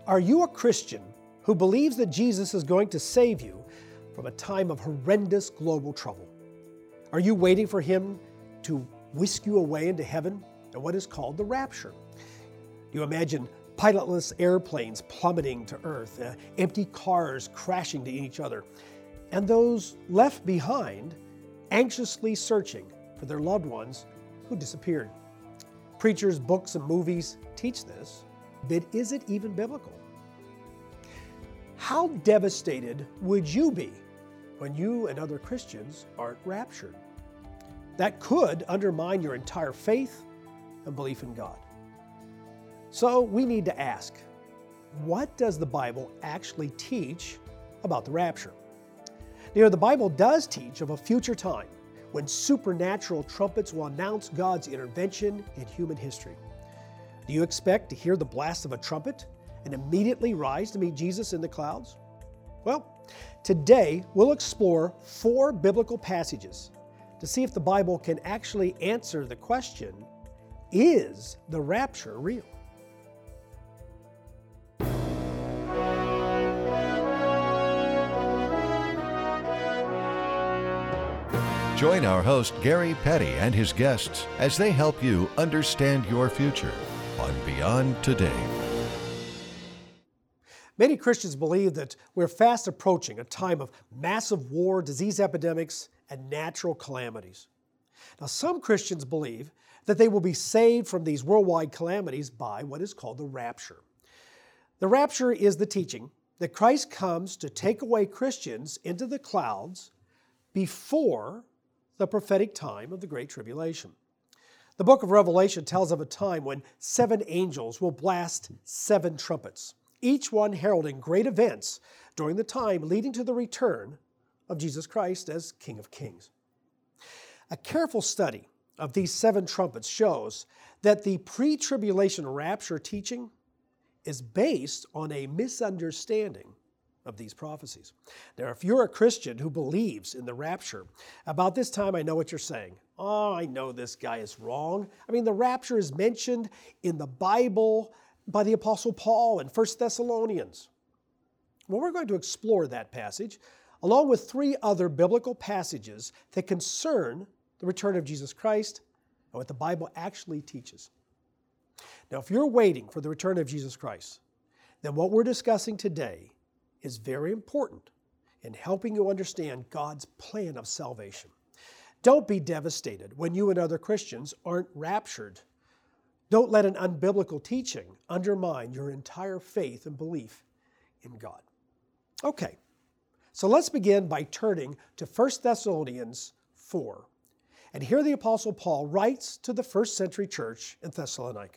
Are you a Christian who believes that Jesus is going to save you from a time of horrendous global trouble? Are you waiting for Him to whisk you away into heaven and what is called the rapture? Do you imagine pilotless airplanes plummeting to earth, empty cars crashing to each other, and those left behind anxiously searching for their loved ones who disappeared? Preachers, books, and movies teach this, but is it even biblical? How devastated would you be when you and other Christians aren't raptured? That could undermine your entire faith and belief in God. So we need to ask, what does the Bible actually teach about the rapture? You know, the Bible does teach of a future time when supernatural trumpets will announce God's intervention in human history. Do you expect to hear the blast of a trumpet and immediately rise to meet Jesus in the clouds? Well, today we'll explore 4 biblical passages to see if the Bible can actually answer the question, is the rapture real? Join our host, Gary Petty, and his guests as they help you understand your future on Beyond Today. Many Christians believe that we're fast approaching a time of massive war, disease epidemics, and natural calamities. Now, some Christians believe that they will be saved from these worldwide calamities by what is called the rapture. The rapture is the teaching that Christ comes to take away Christians into the clouds before the prophetic time of the Great Tribulation. The book of Revelation tells of a time when 7 angels will blast 7 trumpets, each one heralding great events during the time leading to the return of Jesus Christ as King of Kings. A careful study of these 7 trumpets shows that the pre-tribulation rapture teaching is based on a misunderstanding of these prophecies. Now, if you're a Christian who believes in the rapture, about this time I know what you're saying. Oh, I know this guy is wrong. I mean, the rapture is mentioned in the Bible by the Apostle Paul in 1 Thessalonians. Well, we're going to explore that passage along with 3 other biblical passages that concern the return of Jesus Christ and what the Bible actually teaches. Now, if you're waiting for the return of Jesus Christ, then what we're discussing today is very important in helping you understand God's plan of salvation. Don't be devastated when you and other Christians aren't raptured. Don't let an unbiblical teaching undermine your entire faith and belief in God. Okay, so let's begin by turning to 1 Thessalonians 4. And here the Apostle Paul writes to the first century church in Thessalonica.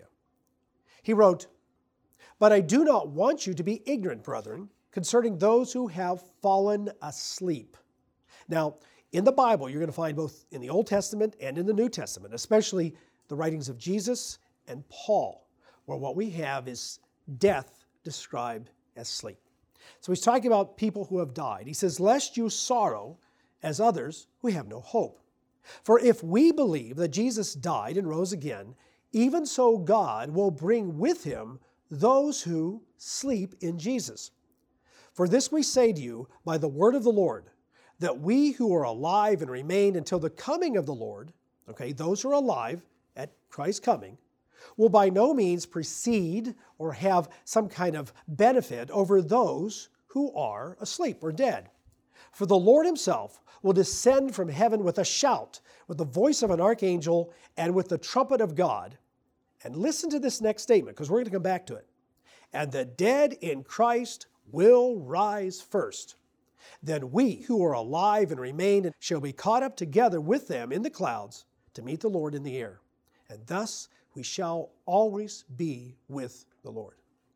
He wrote, "But I do not want you to be ignorant, brethren, concerning those who have fallen asleep." Now, in the Bible, you're going to find both in the Old Testament and in the New Testament, especially the writings of Jesus and Paul, where what we have is death described as sleep. So he's talking about people who have died. He says, "Lest you sorrow as others who have no hope. For if we believe that Jesus died and rose again, even so God will bring with Him those who sleep in Jesus. For this we say to you by the word of the Lord, that we who are alive and remain until the coming of the Lord," okay, those who are alive at Christ's coming, "will by no means precede or have some kind of benefit over those who are asleep or dead. For the Lord Himself will descend from heaven with a shout, with the voice of an archangel, and with the trumpet of God." And listen to this next statement, because we're going to come back to it. "And the dead in Christ will rise first. Then we who are alive and remain shall be caught up together with them in the clouds to meet the Lord in the air. And thus we shall always be with the Lord."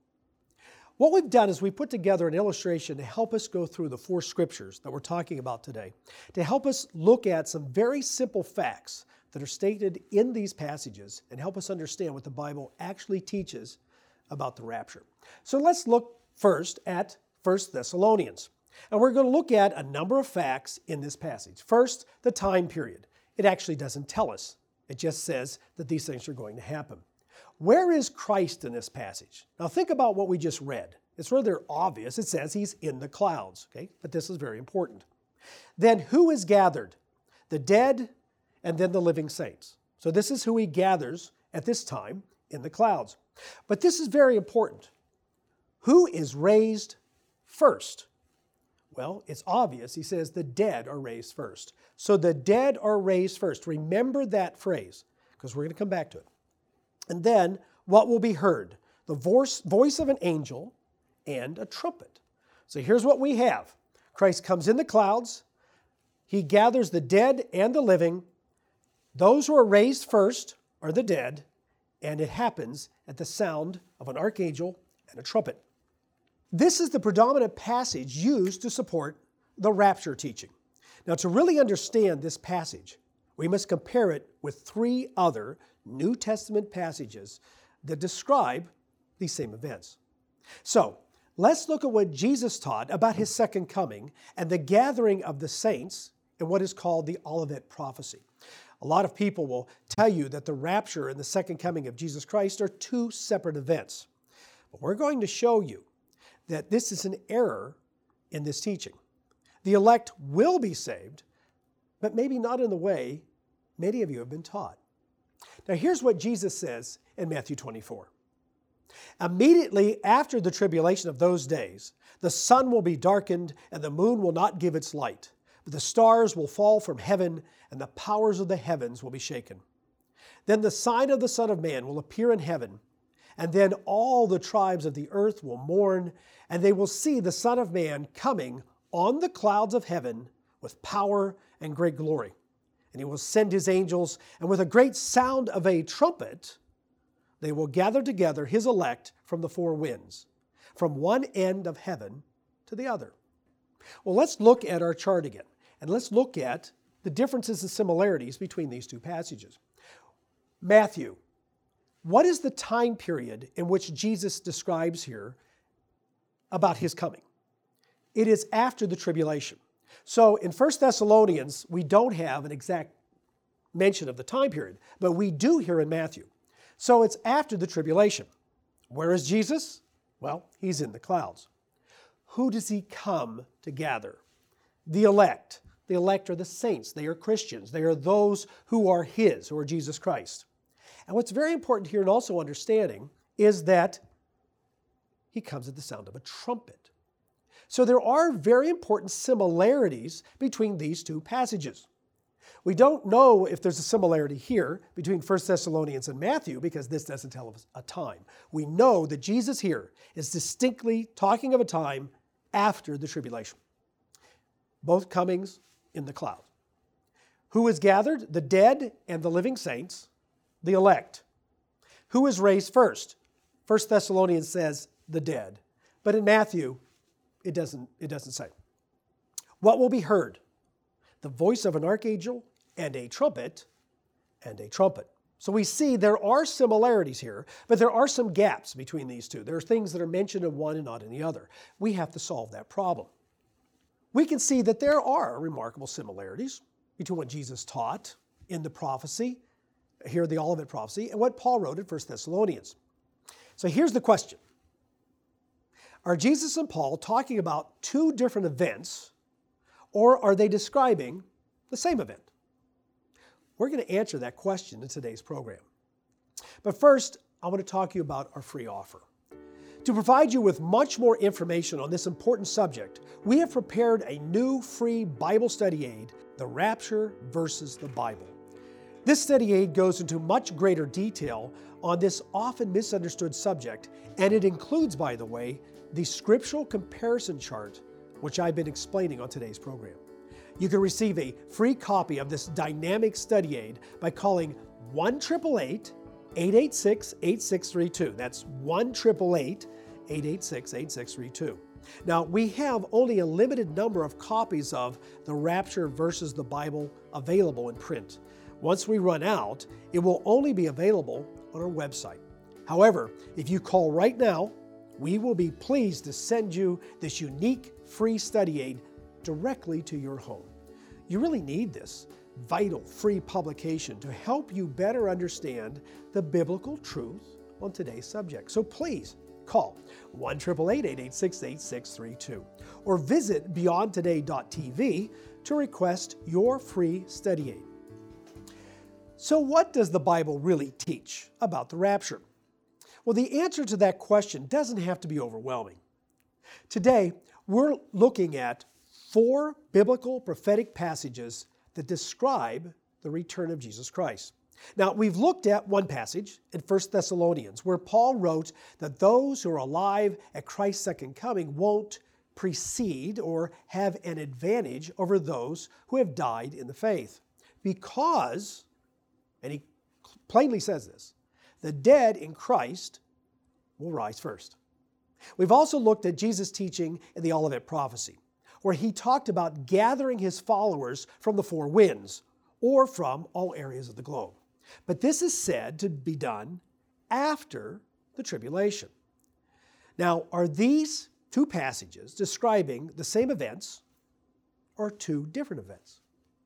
What we've done is we put together an illustration to help us go through the 4 scriptures that we're talking about today, to help us look at some very simple facts that are stated in these passages and help us understand what the Bible actually teaches about the rapture. So let's look first at 1 Thessalonians. And we're going to look at a number of facts in this passage. First, the time period. It actually doesn't tell us. It just says that these things are going to happen. Where is Christ in this passage? Now think about what we just read. It's rather obvious. It says he's in the clouds, okay? But this is very important. Then who is gathered? The dead and then the living saints. So this is who he gathers at this time in the clouds. But this is very important. Who is raised first? Well, it's obvious. He says the dead are raised first. So the dead are raised first. Remember that phrase, because we're going to come back to it. And then what will be heard? The voice of an angel and a trumpet. So here's what we have. Christ comes in the clouds. He gathers the dead and the living. Those who are raised first are the dead, and it happens at the sound of an archangel and a trumpet. This is the predominant passage used to support the rapture teaching. Now, to really understand this passage, we must compare it with 3 other New Testament passages that describe these same events. So, let's look at what Jesus taught about his second coming and the gathering of the saints in what is called the Olivet prophecy. A lot of people will tell you that the rapture and the second coming of Jesus Christ are 2 separate events. But we're going to show you that this is an error in this teaching. The elect will be saved, but maybe not in the way many of you have been taught. Now here's what Jesus says in Matthew 24. Immediately after the tribulation of those days, the sun will be darkened and the moon will not give its light, but the stars will fall from heaven and the powers of the heavens will be shaken. Then the sign of the Son of Man will appear in heaven, and then all the tribes of the earth will mourn, and they will see the Son of Man coming on the clouds of heaven with power and great glory. And he will send his angels, and with a great sound of a trumpet, they will gather together his elect from the 4 winds, from one end of heaven to the other. Well, let's look at our chart again, and let's look at the differences and similarities between these 2 passages. Matthew, what is the time period in which Jesus describes here about his coming? It is after the tribulation. So in 1 Thessalonians, we don't have an exact mention of the time period, but we do here in Matthew. So it's after the tribulation. Where is Jesus? Well, he's in the clouds. Who does he come to gather? The elect. The elect are the saints. They are Christians. They are those who are his, who are Jesus Christ. And what's very important here and also understanding is that he comes at the sound of a trumpet. So there are very important similarities between these 2 passages. We don't know if there's a similarity here between 1 Thessalonians and Matthew because this doesn't tell us a time. We know that Jesus here is distinctly talking of a time after the tribulation. Both comings in the cloud. Who is gathered? The dead and the living saints, the elect. Who is raised first? 1 Thessalonians says the dead. But in Matthew, it doesn't say. What will be heard? The voice of an archangel and a trumpet and a trumpet. So we see there are similarities here, but there are some gaps between these 2. There are things that are mentioned in one and not in the other. We have to solve that problem. We can see that there are remarkable similarities between what Jesus taught in the prophecy, here the Olivet prophecy, and what Paul wrote in 1 Thessalonians. So here's the question. Are Jesus and Paul talking about 2 different events, or are they describing the same event? We're going to answer that question in today's program. But first, I want to talk to you about our free offer. To provide you with much more information on this important subject, we have prepared a new free Bible study aid, The Rapture versus the Bible. This study aid goes into much greater detail on this often misunderstood subject, and it includes, by the way, the scriptural comparison chart, which I've been explaining on today's program. You can receive a free copy of this dynamic study aid by calling 1-888-886-8632. That's 1-888-886-8632. Now, we have only a limited number of copies of The Rapture versus the Bible available in print. Once we run out, it will only be available on our website. However, if you call right now, we will be pleased to send you this unique free study aid directly to your home. You really need this vital free publication to help you better understand the biblical truth on today's subject. So please call 1-888-886-8632 or visit beyondtoday.tv to request your free study aid. So what does the Bible really teach about the rapture? Well, the answer to that question doesn't have to be overwhelming. Today, we're looking at 4 biblical prophetic passages that describe the return of Jesus Christ. Now, we've looked at one passage in 1 Thessalonians where Paul wrote that those who are alive at Christ's second coming won't precede or have an advantage over those who have died in the faith. Because, and he plainly says this, the dead in Christ will rise first. We've also looked at Jesus' teaching in the Olivet Prophecy, where he talked about gathering his followers from the 4 winds or from all areas of the globe. But this is said to be done after the tribulation. Now, are these 2 passages describing the same events or 2 different events?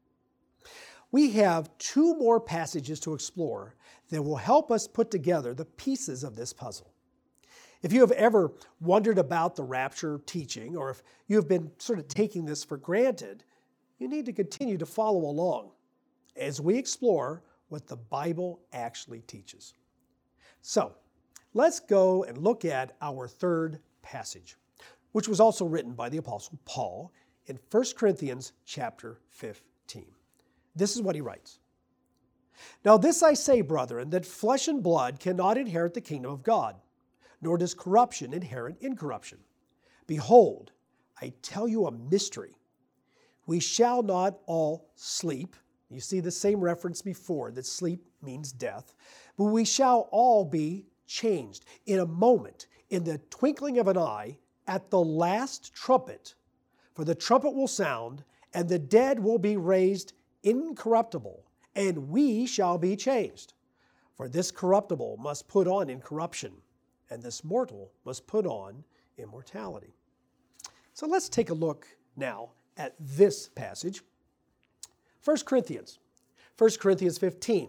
We have 2 more passages to explore that will help us put together the pieces of this puzzle. If you have ever wondered about the rapture teaching, or if you have been sort of taking this for granted, you need to continue to follow along as we explore what the Bible actually teaches. So, let's go and look at our 3rd passage, which was also written by the Apostle Paul in 1 Corinthians chapter 15. This is what he writes. Now this I say, brethren, that flesh and blood cannot inherit the kingdom of God, nor does corruption inherit incorruption. Behold, I tell you a mystery. We shall not all sleep. You see the same reference before, that sleep means death. But we shall all be changed in a moment, in the twinkling of an eye, at the last trumpet. For the trumpet will sound, and the dead will be raised incorruptible, and we shall be changed. For this corruptible must put on incorruption, and this mortal must put on immortality. So let's take a look now at this passage. 1 Corinthians 15.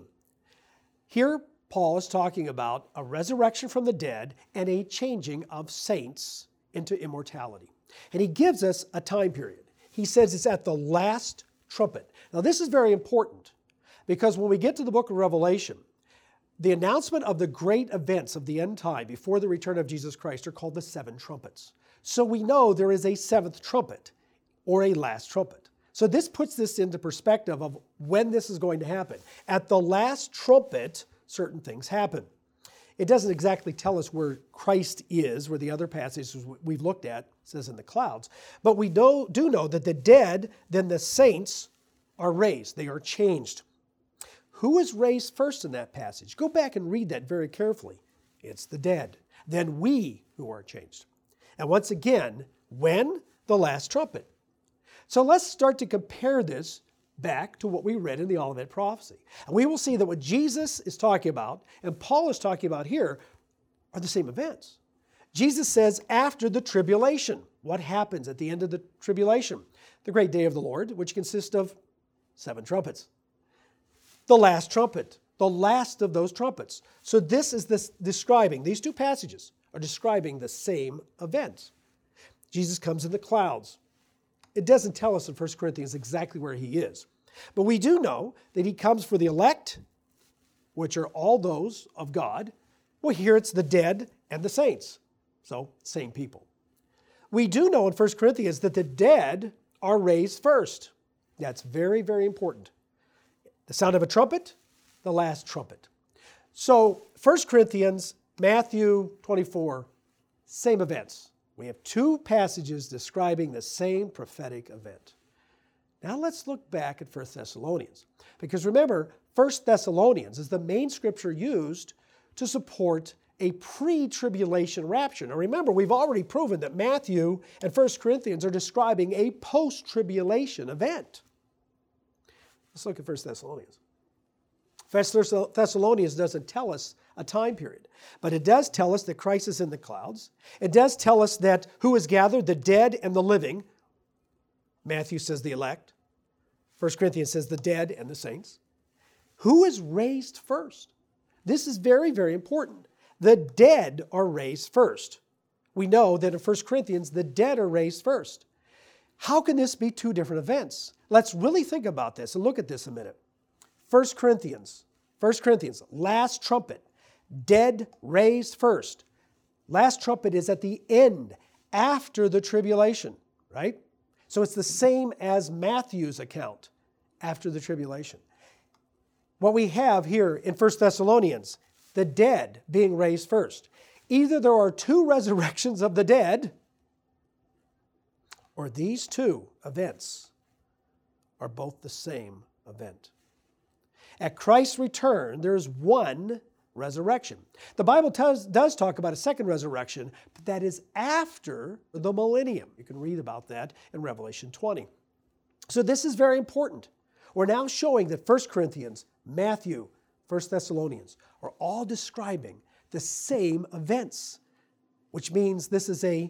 Here, Paul is talking about a resurrection from the dead and a changing of saints into immortality. And he gives us a time period. He says it's at the last trumpet. Now, this is very important because when we get to the book of Revelation, the announcement of the great events of the end time before the return of Jesus Christ are called the 7 trumpets. So we know there is a 7th trumpet or a last trumpet. So this puts this into perspective of when this is going to happen. At the last trumpet, certain things happen. It doesn't exactly tell us where Christ is, where the other passages we've looked at says in the clouds. But we do know that the dead, then the saints, are raised. They are changed. Who is raised first in that passage? Go back and read that very carefully. It's the dead. Then we who are changed. And once again, when? The last trumpet. So let's start to compare this back to what we read in the Olivet Prophecy. And we will see that what Jesus is talking about and Paul is talking about here are the same events. Jesus says after the tribulation. What happens at the end of the tribulation? The great day of the Lord, which consists of 7 trumpets. The last trumpet, the last of those trumpets. So this is describing, these 2 passages are describing the same event. Jesus comes in the clouds. It doesn't tell us in 1 Corinthians exactly where he is. But we do know that he comes for the elect, which are all those of God. Well, here it's the dead and the saints. So, same people. We do know in 1 Corinthians that the dead are raised first. That's very, very important. The sound of a trumpet, the last trumpet. So, 1 Corinthians, Matthew 24, same events. We have 2 passages describing the same prophetic event. Now let's look back at 1 Thessalonians. Because remember, 1 Thessalonians is the main scripture used to support a pre-tribulation rapture. Now remember, we've already proven that Matthew and 1 Corinthians are describing a post-tribulation event. Let's look at 1 Thessalonians. 1 Thessalonians doesn't tell us a time period, but it does tell us that Christ is in the clouds. It does tell us that who is gathered, the dead and the living. Matthew says the elect. 1 Corinthians says the dead and the saints. Who is raised first? This is very, very important. the dead are raised first. We know that in 1 Corinthians, the dead are raised first. How can this be two different events? Let's really think about this and look at this a minute. 1 Corinthians, last trumpet, dead raised first. Last trumpet is at the end, after the tribulation, right? So it's the same as Matthew's account, after the tribulation. What we have here in 1 Thessalonians, the dead being raised first. Either there are two resurrections of the dead, or these two events are both the same event. At Christ's return, there's one resurrection. The Bible does talk about a second resurrection, but that is after the millennium. You can read about that in Revelation 20. So this is very important. We're now showing that 1 Corinthians, Matthew, 1 Thessalonians are all describing the same events, which means this is a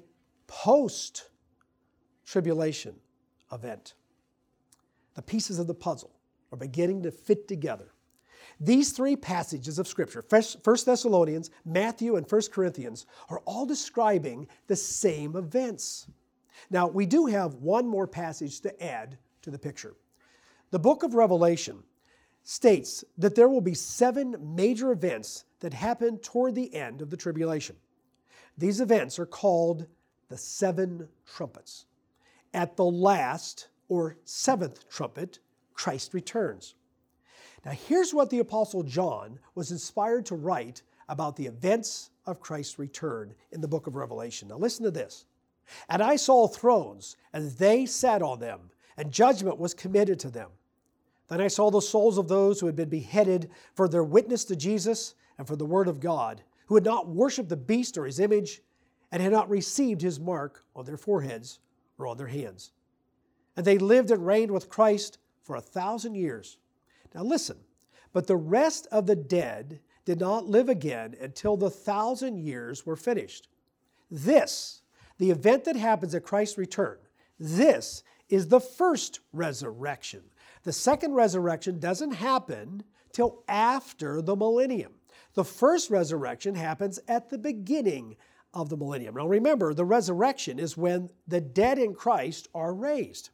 post-tribulation event. The pieces of the puzzle are beginning to fit together. These three passages of Scripture, 1 Thessalonians, Matthew, and 1 Corinthians, are all describing the same events. Now, we do have one more passage to add to the picture. The book of Revelation states that there will be 7 major events that happen toward the end of the tribulation. These events are called the 7 trumpets. At the last, or 7th trumpet, Christ returns. Now here's what the Apostle John was inspired to write about the events of Christ's return in the book of Revelation. Now listen to this. "And I saw thrones, and they sat on them, and judgment was committed to them. Then I saw the souls of those who had been beheaded for their witness to Jesus and for the word of God, who had not worshipped the beast or his image, and had not received his mark on their foreheads or on their hands. And they lived and reigned with Christ for 1,000 years. Now listen, but the rest of the dead did not live again until the 1,000 years were finished." This, the event that happens at Christ's return, this is the first resurrection. The second resurrection doesn't happen till after the millennium. The first resurrection happens at the beginning of the millennium. Now remember, the resurrection is when the dead in Christ are raised.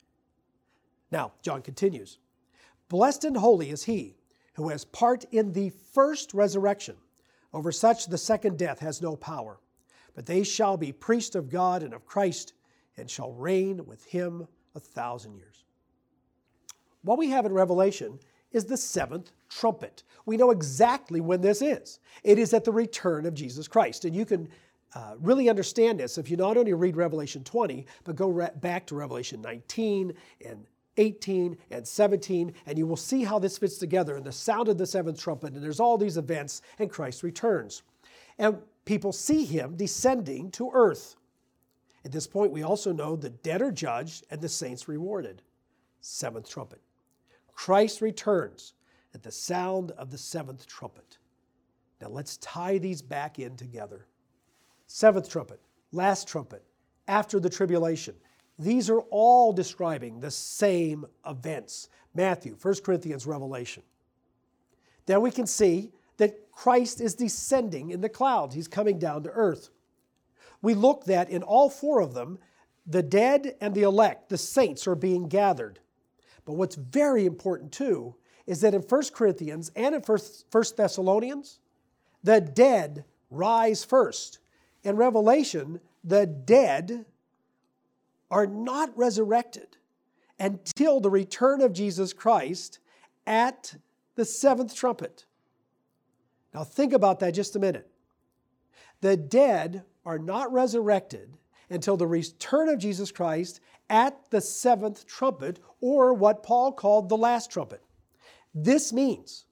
Now, John continues, "Blessed and holy is he who has part in the first resurrection. Over such the second death has no power. But they shall be priests of God and of Christ, and shall reign with him 1,000 years." What we have in Revelation is the 7th trumpet. We know exactly when this is. It is at the return of Jesus Christ. And you can really understand this if you not only read Revelation 20, but go back to Revelation 19 and 18 and 17, and you will see how this fits together in the sound of the 7th trumpet, and there's all these events, and Christ returns. And people see him descending to earth. At this point, we also know the dead are judged and the saints rewarded. 7th trumpet. Christ returns at the sound of the 7th trumpet. Now let's tie these back in together. 7th trumpet, last trumpet, after the tribulation. These are all describing the same events. Matthew, 1 Corinthians, Revelation. Then we can see that Christ is descending in the clouds. He's coming down to earth. We look that in all 4 of them, the dead and the elect, the saints, are being gathered. But what's very important too is that in 1 Corinthians and in 1 Thessalonians, the dead rise first. In Revelation, the dead are not resurrected until the return of Jesus Christ at the 7th trumpet. Now think about that just a minute. The dead are not resurrected until the return of Jesus Christ at the 7th trumpet, or what Paul called the last trumpet. This means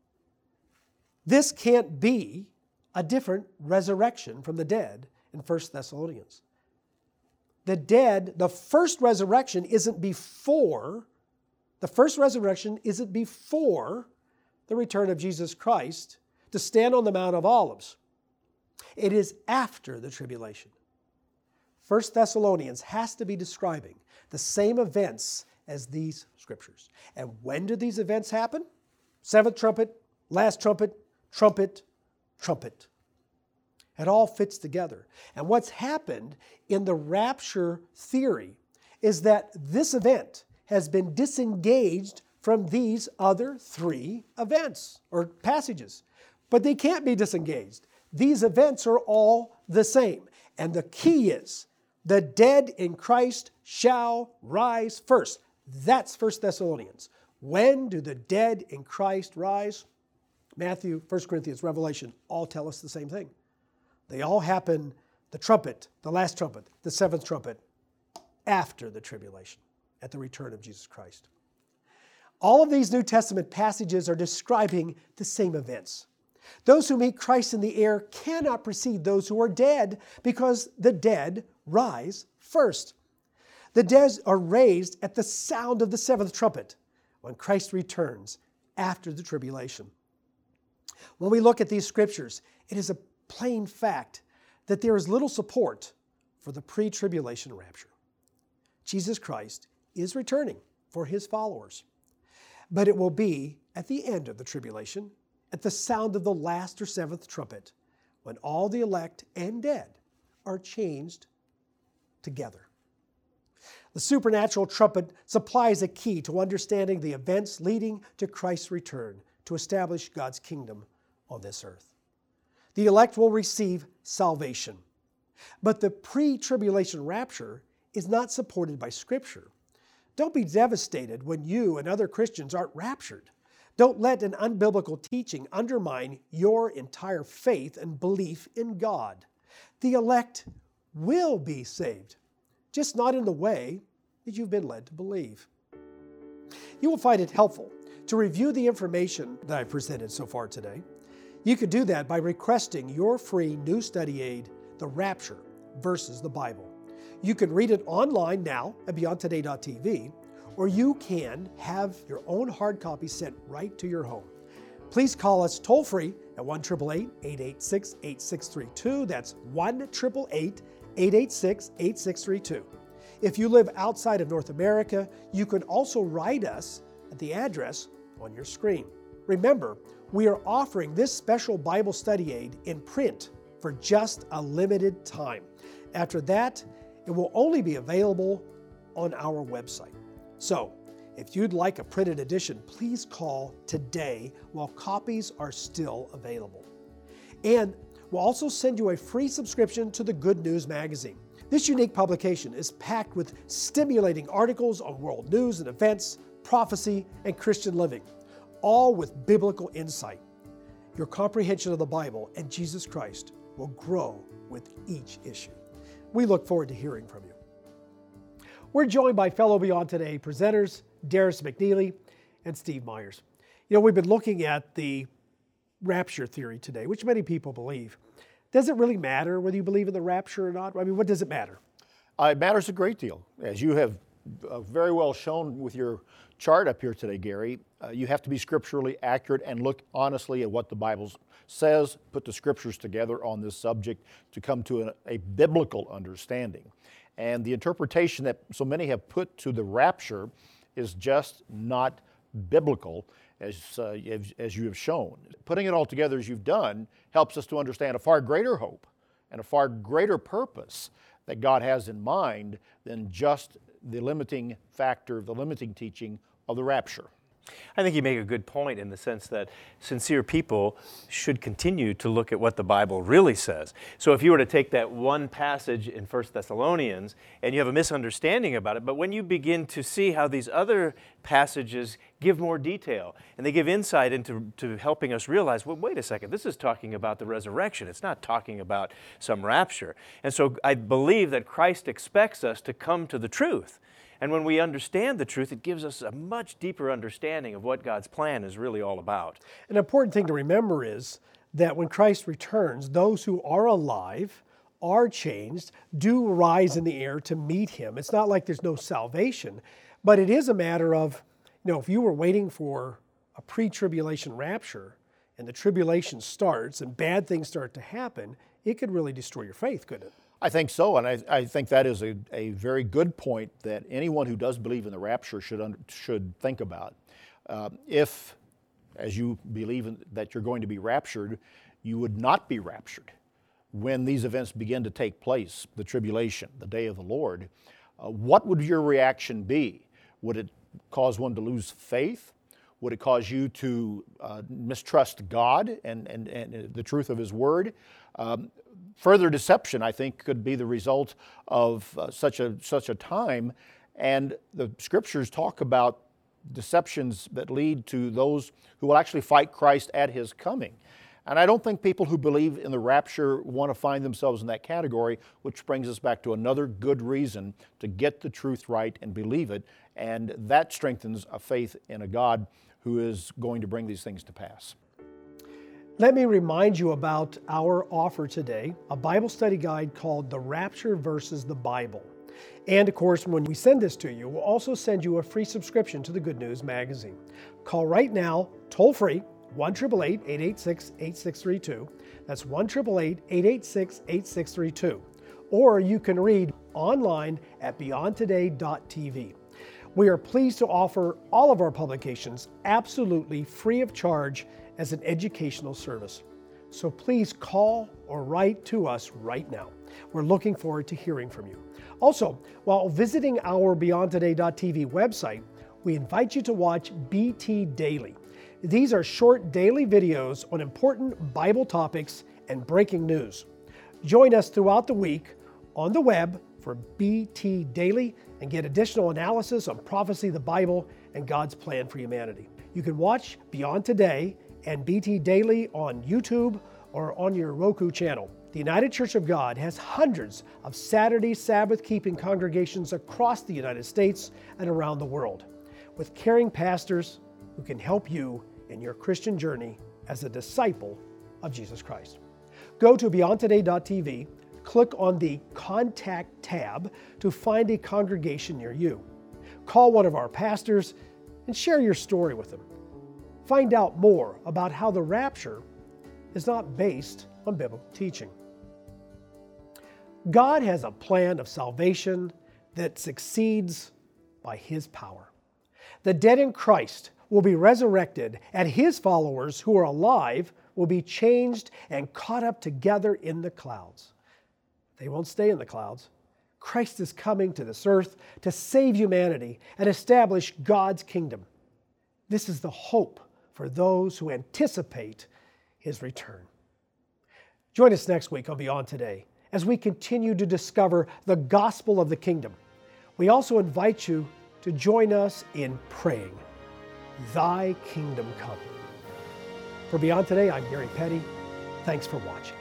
this can't be a different resurrection from the dead in 1 Thessalonians. The dead, the first resurrection isn't before the return of Jesus Christ to stand on the Mount of Olives. It is after the tribulation. 1 Thessalonians has to be describing the same events as these scriptures. And when do these events happen? 7th trumpet, last trumpet, trumpet, trumpet. It all fits together. And what's happened in the rapture theory is that this event has been disengaged from these other three events or passages. But they can't be disengaged. These events are all the same. And the key is, the dead in Christ shall rise first. That's 1 Thessalonians. When do the dead in Christ rise? Matthew, 1 Corinthians, Revelation, all tell us the same thing. They all happen, the trumpet, the last trumpet, the seventh trumpet, after the tribulation, at the return of Jesus Christ. All of these New Testament passages are describing the same events. Those who meet Christ in the air cannot precede those who are dead because the dead rise first. The dead are raised at the sound of the seventh trumpet when Christ returns after the tribulation. When we look at these scriptures, it is a plain fact that there is little support for the pre-tribulation rapture. Jesus Christ is returning for his followers, but it will be at the end of the tribulation, at the sound of the last or seventh trumpet, when all the elect and dead are changed together. The supernatural trumpet supplies a key to understanding the events leading to Christ's return to establish God's kingdom on this earth. The elect will receive salvation, but the pre-tribulation rapture is not supported by Scripture. Don't be devastated when you and other Christians aren't raptured. Don't let an unbiblical teaching undermine your entire faith and belief in God. The elect will be saved, just not in the way that you've been led to believe. You will find it helpful to review the information that I've presented so far today. You could do that by requesting your free new study aid, The Rapture versus the Bible. You can read it online now at beyondtoday.tv, or you can have your own hard copy sent right to your home. Please call us toll-free at 1-888-886-8632. That's 1-888-886-8632. If you live outside of North America, you can also write us at the address on your screen. Remember, we are offering this special Bible study aid in print for just a limited time. After that, it will only be available on our website. So, if you'd like a printed edition, please call today while copies are still available. And we'll also send you a free subscription to the Good News magazine. This unique publication is packed with stimulating articles on world news and events, prophecy, and Christian living, all with biblical insight. Your comprehension of the Bible and Jesus Christ will grow with each issue. We look forward to hearing from you. We're joined by fellow Beyond Today presenters, Darris McNeely and Steve Myers. We've been looking at the rapture theory today, which many people believe. Does it really matter whether you believe in the rapture or not? I mean, what does it matter? It matters a great deal. As you have very well shown with your chart up here today, Gary, you have to be scripturally accurate and look honestly at what the Bible says, put the scriptures together on this subject to come to a biblical understanding. And the interpretation that so many have put to the rapture is just not biblical, as you have shown. Putting it all together as you've done helps us to understand a far greater hope and a far greater purpose that God has in mind than just the limiting factor, the limiting teaching of the rapture. I think you make a good point in the sense that sincere people should continue to look at what the Bible really says. So if you were to take that one passage in 1 Thessalonians and you have a misunderstanding about it, but when you begin to see how these other passages give more detail and they give insight into helping us realize, well, wait a second, this is talking about the resurrection. It's not talking about some rapture. And so I believe that Christ expects us to come to the truth. And when we understand the truth, it gives us a much deeper understanding of what God's plan is really all about. An important thing to remember is that when Christ returns, those who are alive, are changed, do rise in the air to meet Him. It's not like there's no salvation, but it is a matter of, if you were waiting for a pre-tribulation rapture and the tribulation starts and bad things start to happen, it could really destroy your faith, couldn't it? I think so, and I think that is a very good point that anyone who does believe in the rapture should think about. If, as you believe that you're going to be raptured, you would not be raptured, when these events begin to take place, the tribulation, the day of the Lord, what would your reaction be? Would it cause one to lose faith? Would it cause you to mistrust God and the truth of His Word? Further deception, I think, could be the result of such a time. And the Scriptures talk about deceptions that lead to those who will actually fight Christ at His coming. And I don't think people who believe in the rapture want to find themselves in that category, which brings us back to another good reason to get the truth right and believe it. And that strengthens a faith in a God who is going to bring these things to pass. Let me remind you about our offer today, a Bible study guide called The Rapture versus the Bible. And of course, when we send this to you, we'll also send you a free subscription to the Good News magazine. Call right now, toll free, 1-888-886-8632. That's 1-888-886-8632. Or you can read online at beyondtoday.tv. We are pleased to offer all of our publications absolutely free of charge as an educational service. So please call or write to us right now. We're looking forward to hearing from you. Also, while visiting our beyondtoday.tv website, we invite you to watch BT Daily. These are short daily videos on important Bible topics and breaking news. Join us throughout the week on the web for BT Daily and get additional analysis on prophecy, the Bible, and God's plan for humanity. You can watch Beyond Today and BT Daily on YouTube or on your Roku channel. The United Church of God has hundreds of Saturday Sabbath-keeping congregations across the United States and around the world, with caring pastors who can help you in your Christian journey as a disciple of Jesus Christ. Go to beyondtoday.tv, click on the Contact tab to find a congregation near you. Call one of our pastors and share your story with them. Find out more about how the rapture is not based on biblical teaching. God has a plan of salvation that succeeds by His power. The dead in Christ will be resurrected, and His followers who are alive will be changed and caught up together in the clouds. They won't stay in the clouds. Christ is coming to this earth to save humanity and establish God's kingdom. This is the hope for those who anticipate His return. Join us next week on Beyond Today as we continue to discover the gospel of the kingdom. We also invite you to join us in praying, Thy kingdom come. For Beyond Today, I'm Gary Petty. Thanks for watching.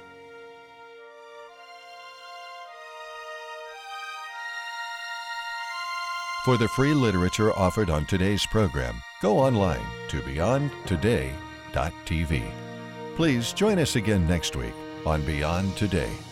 For the free literature offered on today's program, go online to beyondtoday.tv. Please join us again next week on Beyond Today.